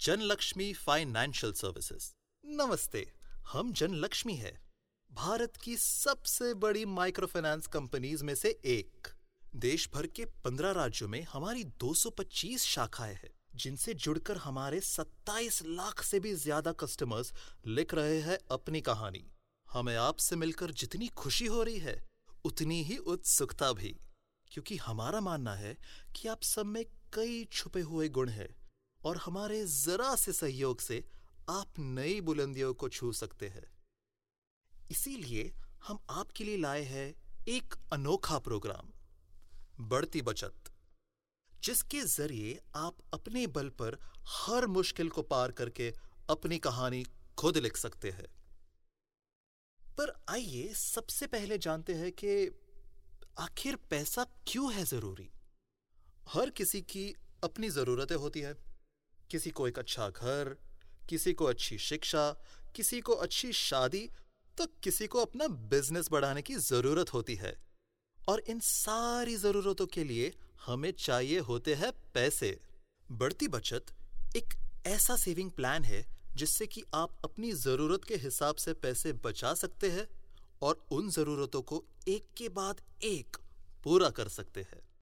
Janlakshmi financial services. नमस्ते, हम जनलक्ष्मी है, भारत की सबसे बड़ी माइक्रो फाइनेंस कंपनीज में से एक। देश भर के 15 राज्यों में हमारी 225 शाखाएं हैं, जिनसे जुड़कर हमारे 27 लाख से भी ज्यादा कस्टमर्स लिख रहे हैं अपनी कहानी। हमें आपसे मिलकर जितनी खुशी हो रही है, उतनी ही उत्सुकता भी, क्योंकि हमारा मानना है कि आप सब में कई छुपे हुए गुण हैं और हमारे जरा से सहयोग से आप नई बुलंदियों को छू सकते हैं। इसीलिए हम आपके लिए लाए हैं एक अनोखा प्रोग्राम, बढ़ती बचत, जिसके जरिए आप अपने बल पर हर मुश्किल को पार करके अपनी कहानी खुद लिख सकते हैं। पर आइए सबसे पहले जानते हैं कि आखिर पैसा क्यों है जरूरी। हर किसी की अपनी जरूरतें होती है। किसी को एक अच्छा घर, किसी को अच्छी शिक्षा, किसी को अच्छी शादी, तो किसी को अपना बिजनेस बढ़ाने की जरूरत होती है। और इन सारी जरूरतों के लिए हमें चाहिए होते हैं पैसे। बढ़ती बचत एक ऐसा सेविंग प्लान है जिससे कि आप अपनी जरूरत के हिसाब से पैसे बचा सकते हैं और उन जरूरतों को एक के बाद एक पूरा कर सकते हैं।